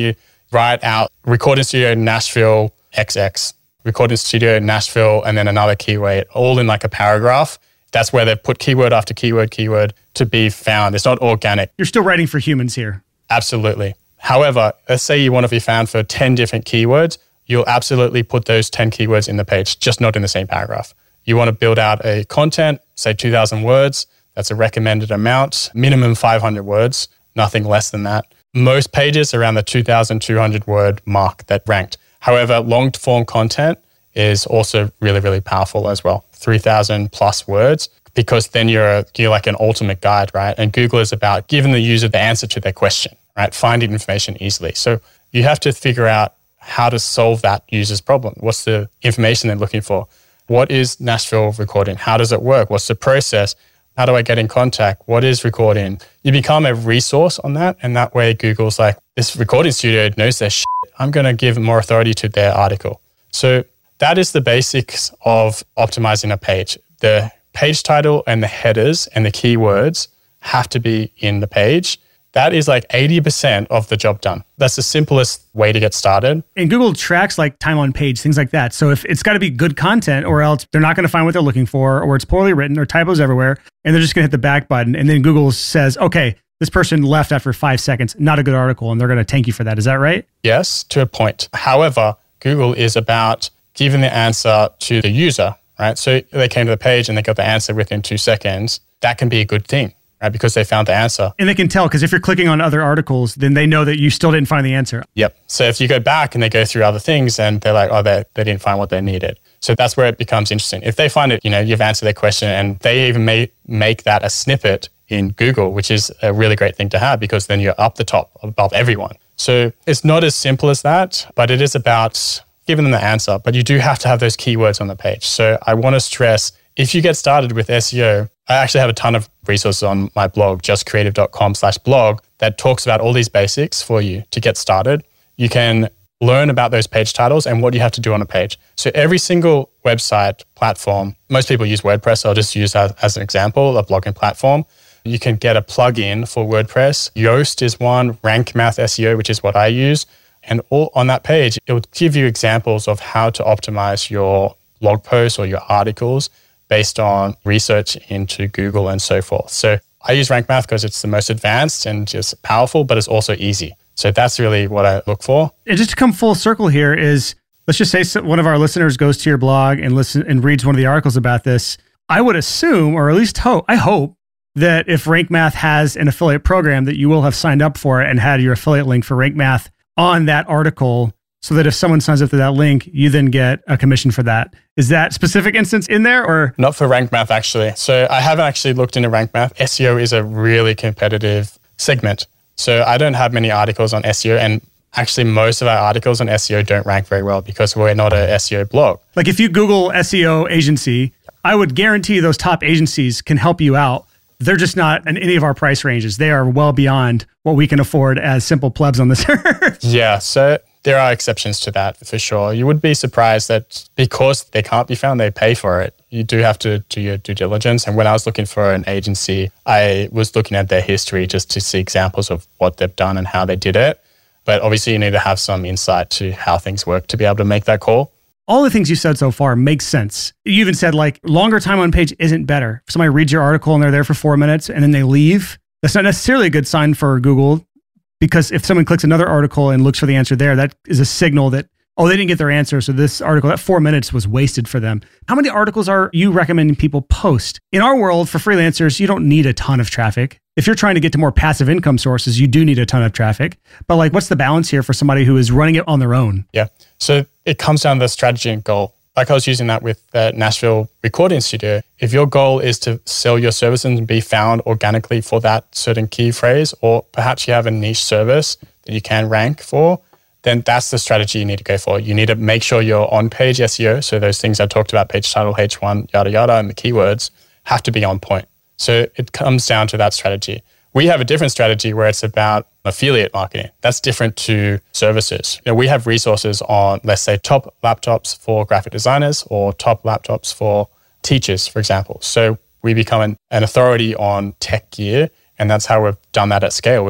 write out Recording Studio Nashville X X, Recording Studio Nashville, and then another keyword, all in like a paragraph. That's where they've put keyword after keyword, keyword to be found. It's not organic. You're still writing for humans here. Absolutely. However, let's say you want to be found for ten different keywords. You'll absolutely put those ten keywords in the page, just not in the same paragraph. You want to build out a content, say two thousand words. That's a recommended amount, minimum five hundred words, nothing less than that. Most pages around the two thousand two hundred word mark that ranked. However, long form content is also really, really powerful as well. three thousand plus words, because then you're, a, you're like an ultimate guide, right? And Google is about giving the user the answer to their question, right? Finding information easily. So you have to figure out how to solve that user's problem. What's the information they're looking for? What is Nashville recording? How does it work? What's the process? How do I get in contact? What is recording? You become a resource on that. And that way Google's like, this recording studio knows their shit. I'm going to give more authority to their article. So that is the basics of optimizing a page. The page title and the headers and the keywords have to be in the page. That is like eighty percent of the job done. That's the simplest way to get started. And Google tracks like time on page, things like that. So if it's got to be good content or else they're not going to find what they're looking for, or it's poorly written or typos everywhere, and they're just going to hit the back button. And then Google says, okay, this person left after five seconds, not a good article, and they're going to tank you for that. Is that right? Yes, to a point. However, Google is about giving the answer to the user, right? So they came to the page and they got the answer within two seconds. That can be a good thing, right? Because they found the answer. And they can tell, because if you're clicking on other articles, then they know that you still didn't find the answer. Yep. So if you go back and they go through other things and they're like, oh, they, they didn't find what they needed. So that's where it becomes interesting. If they find it, you know, you've answered their question and they even may make that a snippet in Google, which is a really great thing to have, because then you're up the top above everyone. So it's not as simple as that, but it is about giving them the answer. But you do have to have those keywords on the page. So I want to stress, if you get started with S E O, I actually have a ton of resources on my blog, justcreative.com slash blog, that talks about all these basics for you to get started. You can learn about those page titles and what you have to do on a page. So every single website platform, most people use WordPress. So I'll just use that as an example, a blogging platform. You can get a plugin for WordPress. Yoast is one, RankMath S E O, which is what I use. And all on that page, it will give you examples of how to optimize your blog posts or your articles based on research into Google and so forth. So I use RankMath because it's the most advanced and just powerful, but it's also easy. So that's really what I look for. And just to come full circle here is, let's just say one of our listeners goes to your blog and listen and reads one of the articles about this. I would assume, or at least hope, I hope that if RankMath has an affiliate program, that you will have signed up for it and had your affiliate link for RankMath on that article, so that if someone signs up to that link, you then get a commission for that. Is that specific instance in there, or? Not for RankMath, actually. So I haven't actually looked into RankMath. S E O is a really competitive segment. So I don't have many articles on S E O, and actually most of our articles on S E O don't rank very well because we're not a S E O blog. Like if you Google S E O agency, I would guarantee those top agencies can help you out. They're just not in any of our price ranges. They are well beyond what we can afford as simple plebs on this earth. Yeah, so there are exceptions to that for sure. You would be surprised that because they can't be found, they pay for it. You do have to do your due diligence. And when I was looking for an agency, I was looking at their history just to see examples of what they've done and how they did it. But obviously you need to have some insight to how things work to be able to make that call. All the things you said so far make sense. You even said like longer time on page isn't better. If somebody reads your article and they're there for four minutes and then they leave, that's not necessarily a good sign for Google, because if someone clicks another article and looks for the answer there, that is a signal that, oh, they didn't get their answer. So this article, that four minutes was wasted for them. How many articles are you recommending people post? In our world, for freelancers, you don't need a ton of traffic. If you're trying to get to more passive income sources, you do need a ton of traffic. But like, what's the balance here for somebody who is running it on their own? Yeah. So it comes down to the strategy and goal. Like I was using that with the Nashville Recording Studio. If your goal is to sell your services and be found organically for that certain key phrase, or perhaps you have a niche service that you can rank for, then that's the strategy you need to go for. You need to make sure your on-page S E O, so those things I talked about, page title, H one, yada, yada, and the keywords have to be on point. So it comes down to that strategy. We have a different strategy where it's about affiliate marketing. That's different to services. You know, we have resources on, let's say, top laptops for graphic designers or top laptops for teachers, for example. So we become an, an authority on tech gear, and that's how we've done that at scale. We're just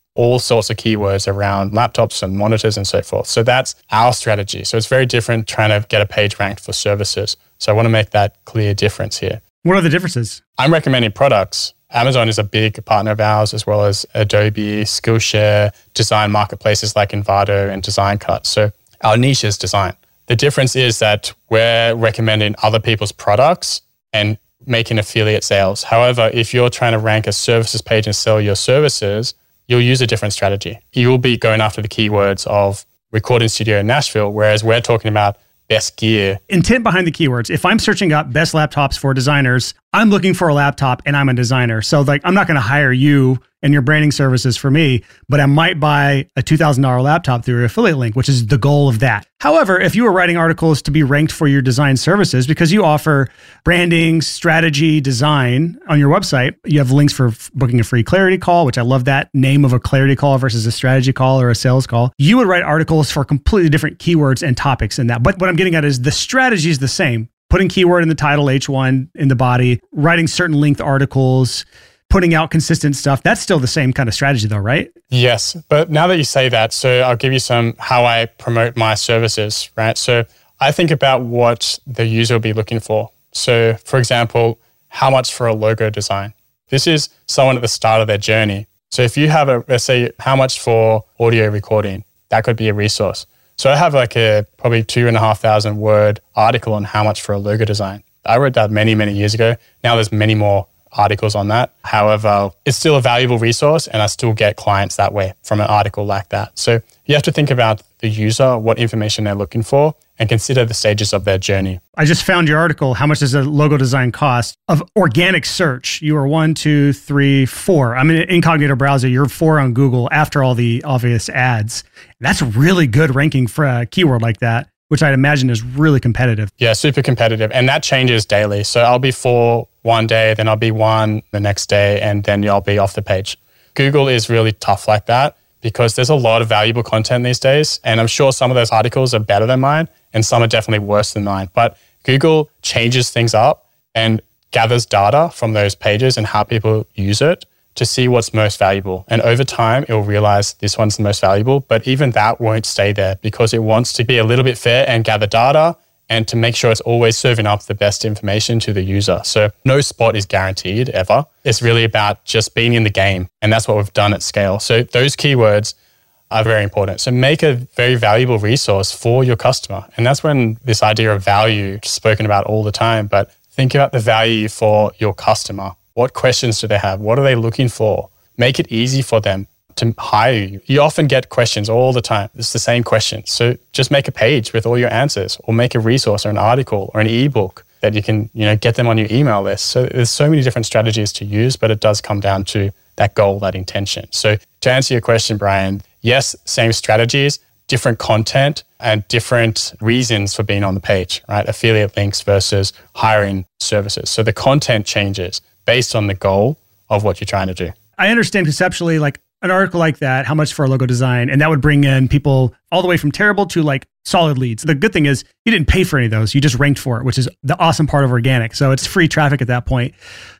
all sorts of keywords around laptops and monitors and so forth. So that's our strategy. So it's very different trying to get a page ranked for services. So I want to make that clear difference here. What are the differences? I'm recommending products. Amazon is a big partner of ours, as well as Adobe, Skillshare, design marketplaces like Envato and DesignCut. So our niche is design. The difference is that we're recommending other people's products and making affiliate sales. However, if you're trying to rank a services page and sell your services, you'll use a different strategy. You will be going after the keywords of recording studio in Nashville, whereas we're talking about best gear. Intent behind the keywords. If I'm searching up best laptops for designers, I'm looking for a laptop and I'm a designer. So like, I'm not going to hire you and your branding services for me, but I might buy a two thousand dollars laptop through your affiliate link, which is the goal of that. However, if you were writing articles to be ranked for your design services, because you offer branding, strategy, design on your website, you have links for booking a free clarity call, which I love that name of a clarity call versus a strategy call or a sales call. You would write articles for completely different keywords and topics in that. But what I'm getting at is the strategy is the same. Putting keyword in the title, H one in the body, writing certain length articles, putting out consistent stuff. That's still the same kind of strategy though, right? Yes. But now that you say that, so I'll give you some how I promote my services, right? So I think about what the user will be looking for. So for example, how much for a logo design? This is someone at the start of their journey. So if you have a, let's say, how much for audio recording, that could be a resource. So I have like a probably two and a half thousand word article on how much for a logo design. I wrote that many, many years ago. Now there's many more articles on that. However, it's still a valuable resource and I still get clients that way from an article like that. So you have to think about the user, what information they're looking for, and consider the stages of their journey. I just found your article, How Much Does a Logo Design Cost? Of organic search. You are one, two, three, four. I'm in an incognito browser. You're four on Google after all the obvious ads. That's really good ranking for a keyword like that, which I'd imagine is really competitive. Yeah, super competitive. And that changes daily. So I'll be four one day, then I'll be one the next day, and then I'll be off the page. Google is really tough like that because there's a lot of valuable content these days. And I'm sure some of those articles are better than mine and some are definitely worse than mine. But Google changes things up and gathers data from those pages and how people use it to see what's most valuable. And over time, it will realize this one's the most valuable, but even that won't stay there because it wants to be a little bit fair and gather data and to make sure it's always serving up the best information to the user. So no spot is guaranteed ever. It's really about just being in the game. And that's what we've done at scale. So those keywords are very important. So make a very valuable resource for your customer. And that's when this idea of value is spoken about all the time, but think about the value for your customer. What questions do they have? What are they looking for? Make it easy for them to hire you. You often get questions all the time. It's the same questions. So just make a page with all your answers or make a resource or an article or an ebook that you can, you know, get them on your email list. So there's so many different strategies to use, but it does come down to that goal, that intention. So to answer your question, Brian, yes, same strategies, different content and different reasons for being on the page, right? Affiliate links versus hiring services. So the content changes based on the goal of what you're trying to do. I understand conceptually, like an article like that, how much for a logo design, and that would bring in people all the way from terrible to like solid leads. The good thing is you didn't pay for any of those. You just ranked for it, which is the awesome part of organic. So it's free traffic at that point.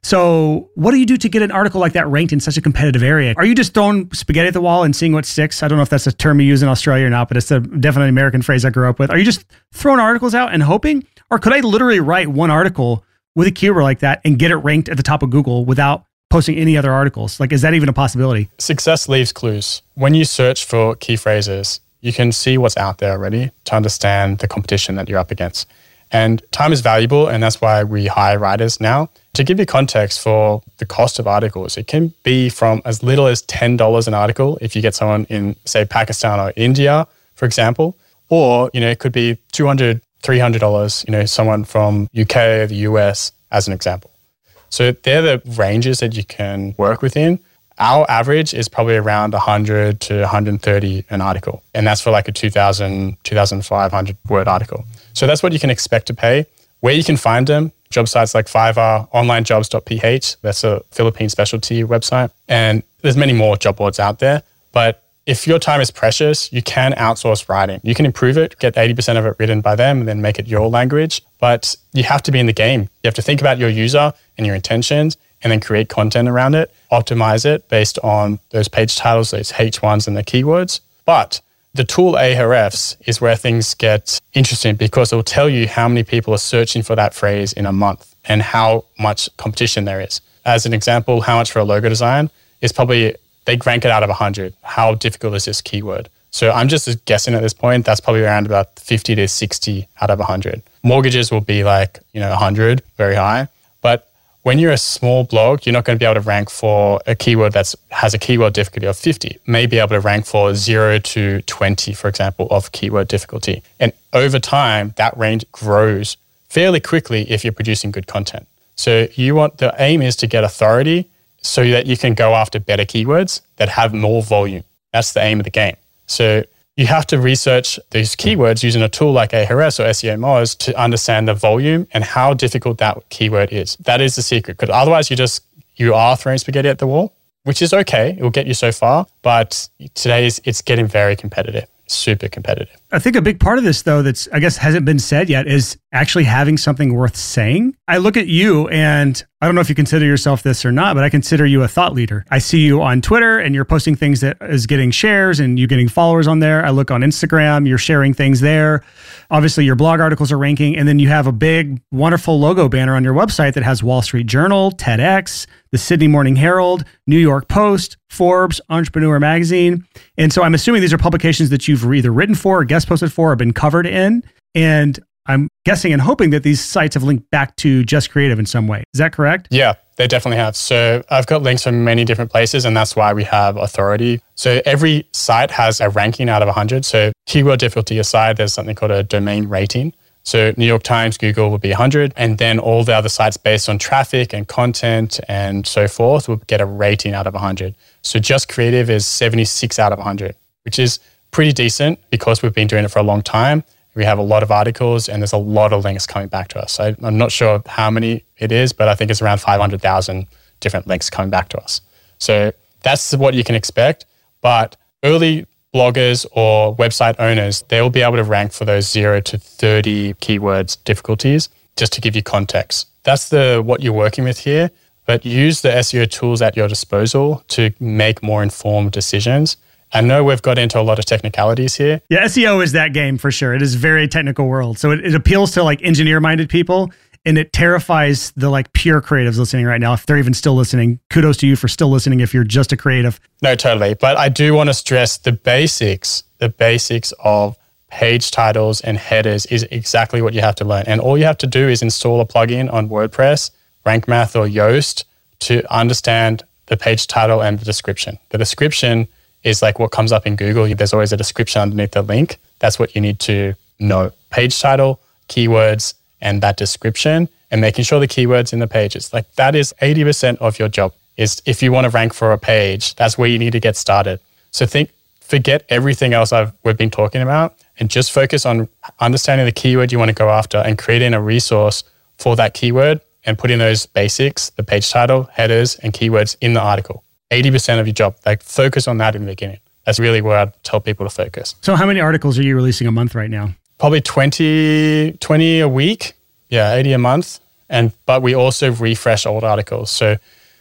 So what do you do to get an article like that ranked in such a competitive area? Are you just throwing spaghetti at the wall and seeing what sticks? I don't know if that's a term you use in Australia or not, but it's a definitely American phrase I grew up with. Are you just throwing articles out and hoping? Or could I literally write one article with a keyword like that and get it ranked at the top of Google without posting any other articles? Like, is that even a possibility? Success leaves clues. When you search for key phrases, you can see what's out there already to understand the competition that you're up against. And time is valuable, and that's why we hire writers now. To give you context for the cost of articles, it can be from as little as ten dollars an article if you get someone in, say, Pakistan or India, for example, or, you know, it could be two hundred dollars, three hundred dollars, you know, someone from U K or the U S as an example. So they're the ranges that you can work within. Our average is probably around one hundred to one hundred thirty an article. And that's for like a two thousand, two thousand five hundred word article. So that's what you can expect to pay. Where you can find them, job sites like Fiverr, online jobs dot p h, that's a Philippine specialty website. And there's many more job boards out there. But if your time is precious, you can outsource writing. You can improve it, get eighty percent of it written by them, and then make it your language. But you have to be in the game. You have to think about your user and your intentions and then create content around it, optimize it based on those page titles, those H ones and the keywords. But the tool Ahrefs is where things get interesting because it will tell you how many people are searching for that phrase in a month and how much competition there is. As an example, how much for a logo design is probably, they rank it out of one hundred. How difficult is this keyword? So I'm just guessing at this point, that's probably around about fifty to sixty out of one hundred. Mortgages will be like, you know, one hundred, very high. But when you're a small blog, you're not going to be able to rank for a keyword that has a keyword difficulty of fifty. May be able to rank for zero to twenty, for example, of keyword difficulty. And over time, that range grows fairly quickly if you're producing good content. So you want, the aim is to get authority so that you can go after better keywords that have more volume. That's the aim of the game. So you have to research these keywords using a tool like Ahrefs or S E O Moz to understand the volume and how difficult that keyword is. That is the secret, because otherwise you just, you are throwing spaghetti at the wall, which is okay. It will get you so far. But today is, it's getting very competitive, super competitive. I think a big part of this, though, that's, I guess, hasn't been said yet is actually having something worth saying. I look at you and I don't know if you consider yourself this or not, but I consider you a thought leader. I see you on Twitter and you're posting things that is getting shares and you're getting followers on there. I look on Instagram, you're sharing things there. Obviously, your blog articles are ranking. And then you have a big, wonderful logo banner on your website that has Wall Street Journal, TEDx, the Sydney Morning Herald, New York Post, Forbes, Entrepreneur Magazine. And so I'm assuming these are publications that you've either written for or guest posted for or been covered in. And I'm guessing and hoping that these sites have linked back to Just Creative in some way. Is that correct? Yeah, they definitely have. So I've got links from many different places, and that's why we have authority. So every site has a ranking out of one hundred. So keyword difficulty aside, there's something called a domain rating. So New York Times, Google would be one hundred, and then all the other sites based on traffic and content and so forth would get a rating out of one hundred. So Just Creative is seventy-six out of one hundred, which is pretty decent because we've been doing it for a long time. We have a lot of articles and there's a lot of links coming back to us. So I'm not sure how many it is, but I think it's around five hundred thousand different links coming back to us. So that's what you can expect. But early bloggers or website owners, they'll be able to rank for those zero to thirty keywords difficulties, just to give you context. That's the what you're working with here, but use the S E O tools at your disposal to make more informed decisions. I know we've got into a lot of technicalities here. Yeah, S E O is that game for sure. It is a very technical world. So it, it appeals to like engineer-minded people, and it terrifies the like pure creatives listening right now. If they're even still listening, kudos to you for still listening if you're just a creative. No, totally. But I do want to stress the basics, the basics of page titles and headers is exactly what you have to learn. And all you have to do is install a plugin on WordPress, Rank Math or Yoast to understand the page title and the description. The description is like what comes up in Google. There's always a description underneath the link. That's what you need to know. Page title, keywords, and that description, and making sure the keywords in the pages. Like that is eighty percent of your job. Is if you want to rank for a page, that's where you need to get started. So think, forget everything else I've we've been talking about and just focus on understanding the keyword you want to go after and creating a resource for that keyword and putting those basics, the page title, headers, and keywords in the article. eighty percent of your job. Like focus on that in the beginning. That's really where I tell people to focus. So how many articles are you releasing a month right now? Probably twenty, twenty a week. Yeah, eighty a month. And but we also refresh old articles. So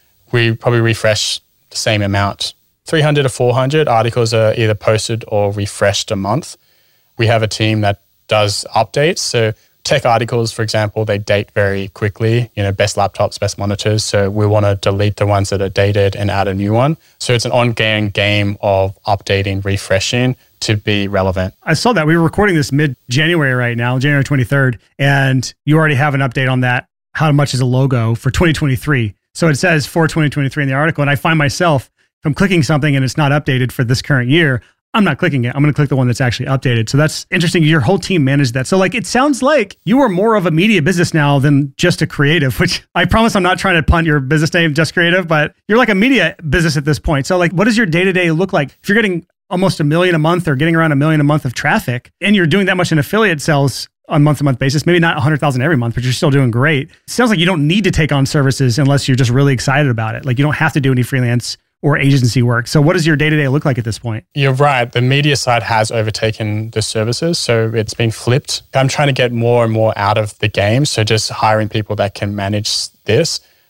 we probably refresh the same amount. three hundred to four hundred articles are either posted or refreshed a month. We have a team that does updates. So tech articles, for example, they date very quickly, you know, best laptops, best monitors. So we want to delete the ones that are dated and add a new one. So it's an ongoing game of updating, refreshing to be relevant. I saw that. We were recording this mid-January right now, January twenty-third, and you already have an update on that. How much is a logo for twenty twenty-three? So it says for twenty twenty-three in the article. And I find myself, if I'm clicking something and it's not updated for this current year, I'm not clicking it. I'm going to click the one that's actually updated. So that's interesting. Your whole team managed that. So like, it sounds like you are more of a media business now than just a creative, which I promise I'm not trying to punt your business name, Just Creative, but you're like a media business at this point. So like, what does your day-to-day look like? If you're getting almost a million a month or getting around a million a month of traffic and you're doing that much in affiliate sales on month-to-month basis, maybe not one hundred thousand every month, but you're still doing great. It sounds like you don't need to take on services unless you're just really excited about it. Like you don't have to do any freelance or agency work. So what does your day-to-day look like at this point? You're right. The media side has overtaken the services. So it's been flipped. I'm trying to get more and more out of the game. So just hiring people that can manage this.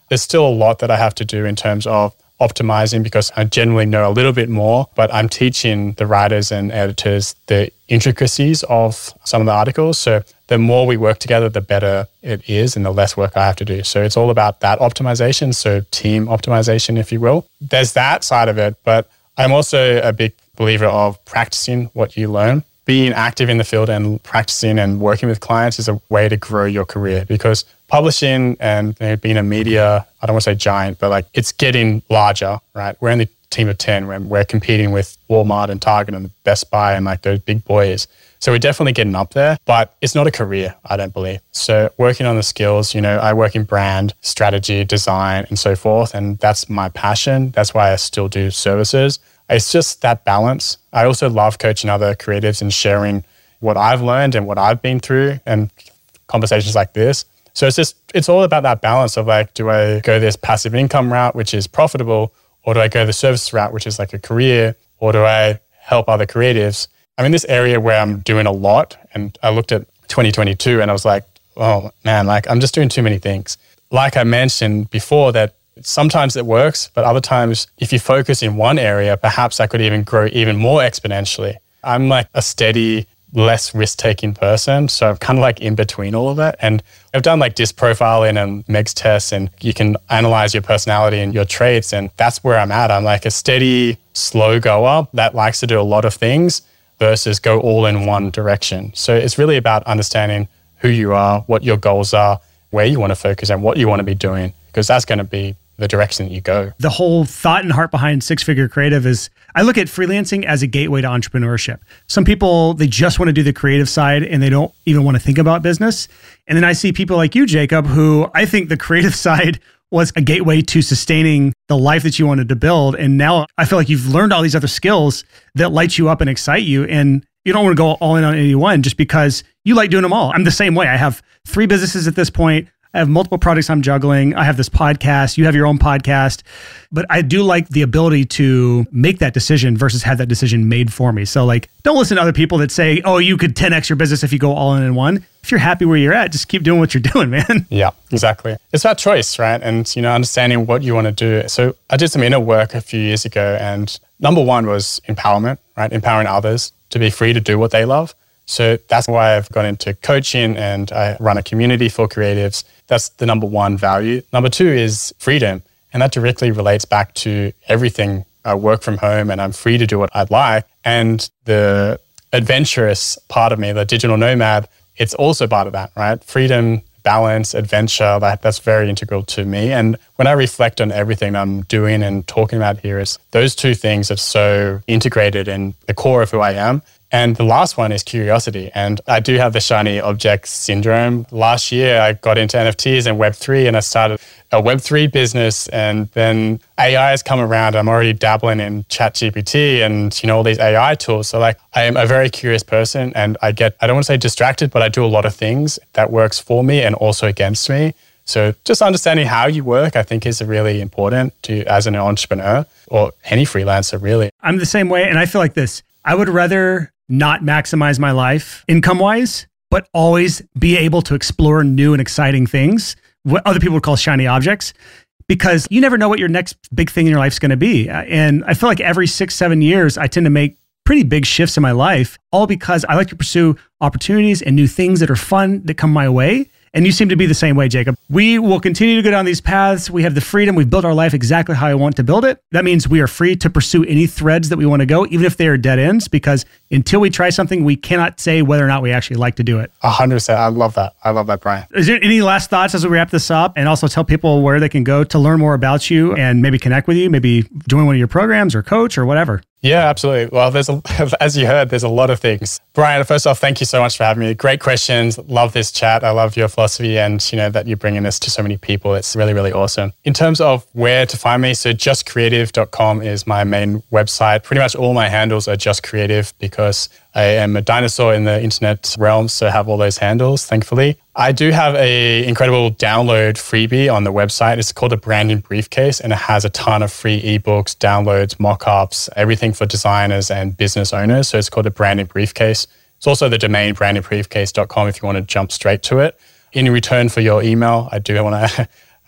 There's still a lot that I have to do in terms of optimizing because I generally know a little bit more, but I'm teaching the writers and editors the intricacies of some of the articles. So the more we work together, the better it is and the less work I have to do. So it's all about that optimization, so team optimization, if you will. There's that side of it, but I'm also a big believer of practicing what you learn. Being active in the field and practicing and working with clients is a way to grow your career because publishing and you know, being a media, I don't want to say giant, but like it's getting larger, right? We're in the team of ten. We're, we're competing with Walmart and Target and Best Buy and like those big boys. So we're definitely getting up there, but it's not a career, I don't believe. So working on the skills, you know, I work in brand, strategy, design, and so forth. And that's my passion. That's why I still do services. It's just that balance. I also love coaching other creatives and sharing what I've learned and what I've been through and conversations like this. So it's just, it's all about that balance of like, do I go this passive income route, which is profitable, or do I go the service route, which is like a career, or do I help other creatives? I'm in this area where I'm doing a lot. And I looked at twenty twenty-two and I was like, oh man, like I'm just doing too many things. Like I mentioned before that sometimes it works, but other times if you focus in one area, perhaps that could even grow even more exponentially. I'm like a steady, less risk-taking person. So I'm kind of like in between all of that. And I've done like disc profiling and Meg's tests and you can analyze your personality and your traits. And that's where I'm at. I'm like a steady, slow goer that likes to do a lot of things versus go all in one direction. So it's really about understanding who you are, what your goals are, where you want to focus and what you want to be doing, because that's going to be the direction that you go. The whole thought and heart behind Six Figure Creative is, I look at freelancing as a gateway to entrepreneurship. Some people, they just want to do the creative side and they don't even want to think about business. And then I see people like you, Jacob, who I think the creative side was a gateway to sustaining the life that you wanted to build. And now I feel like you've learned all these other skills that light you up and excite you. And you don't want to go all in on any one just because you like doing them all. I'm the same way. I have three businesses at this point. I have multiple projects I'm juggling. I have this podcast. You have your own podcast. But I do like the ability to make that decision versus have that decision made for me. So like, don't listen to other people that say, oh, you could ten X your business if you go all in in one. If you're happy where you're at, just keep doing what you're doing, man. Yeah, exactly. It's about choice, right? And, you know, understanding what you want to do. So I did some inner work a few years ago. And number one was empowerment, right? Empowering others to be free to do what they love. So that's why I've got into coaching and I run a community for creatives. That's the number one value. Number two is freedom. And that directly relates back to everything. I work from home and I'm free to do what I'd like. And the adventurous part of me, the digital nomad, it's also part of that, right? Freedom, balance, adventure, that, that's very integral to me. And when I reflect on everything I'm doing and talking about here, is those two things are so integrated in the core of who I am. And the last one is curiosity. And I do have the shiny object syndrome. Last year, I got into N F Ts and Web three and I started a Web three business. And then A I has come around. I'm already dabbling in ChatGPT and, you know, all these A I tools. So like, I am a very curious person and I get, I don't want to say distracted, but I do a lot of things that works for me and also against me. So just understanding how you work, I think is really important to as an entrepreneur or any freelancer, really. I'm the same way. And I feel like this, I would rather not maximize my life income-wise, but always be able to explore new and exciting things, what other people would call shiny objects, because you never know what your next big thing in your life is going to be. And I feel like every six, seven years, I tend to make pretty big shifts in my life, all because I like to pursue opportunities and new things that are fun that come my way. And you seem to be the same way, Jacob. We will continue to go down these paths. We have the freedom. We've built our life exactly how I want to build it. That means we are free to pursue any threads that we want to go, even if they are dead ends, because until we try something, we cannot say whether or not we actually like to do it. A hundred percent. I love that. I love that, Brian. Is there any last thoughts as we wrap this up? And also tell people where they can go to learn more about you and maybe connect with you, maybe join one of your programs or coach or whatever. Yeah, absolutely. Well, there's a, as you heard, there's a lot of things. Brian, first off, thank you so much for having me. Great questions. Love this chat. I love your philosophy and, you know, that you're bringing this to so many people. It's really, really awesome. In terms of where to find me, so just creative dot com is my main website. Pretty much all my handles are Just Creative because I am a dinosaur in the internet realm, so I have all those handles, thankfully. I do have a incredible download freebie on the website. It's called a Branding Briefcase, and it has a ton of free ebooks, downloads, mock-ups, everything for designers and business owners. So it's called a Branding Briefcase. It's also the domain branding briefcase dot com if you want to jump straight to it. In return for your email, I do want to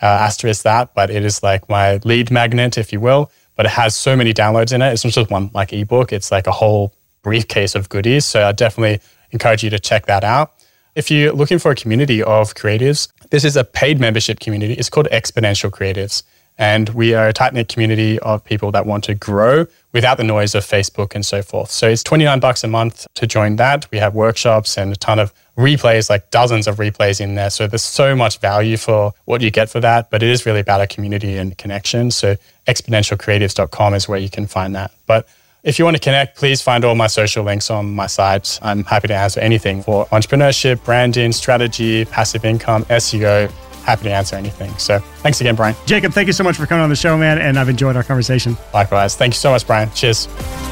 uh, asterisk that, but it is like my lead magnet, if you will. But it has so many downloads in it. It's not just one like ebook. It's like a whole briefcase of goodies. So I definitely encourage you to check that out. If you're looking for a community of creatives, this is a paid membership community. It's called Exponential Creatives. And we are a tight-knit community of people that want to grow without the noise of Facebook and so forth. So it's twenty-nine bucks a month to join that. We have workshops and a ton of replays, like dozens of replays in there. So there's so much value for what you get for that. But it is really about a community and connection. So exponential creatives dot com is where you can find that. But if you want to connect, please find all my social links on my site. I'm happy to answer anything for entrepreneurship, branding, strategy, passive income, S E O. Happy to answer anything. So thanks again, Brian. Jacob, thank you so much for coming on the show, man. And I've enjoyed our conversation. Likewise. Thank you so much, Brian. Cheers.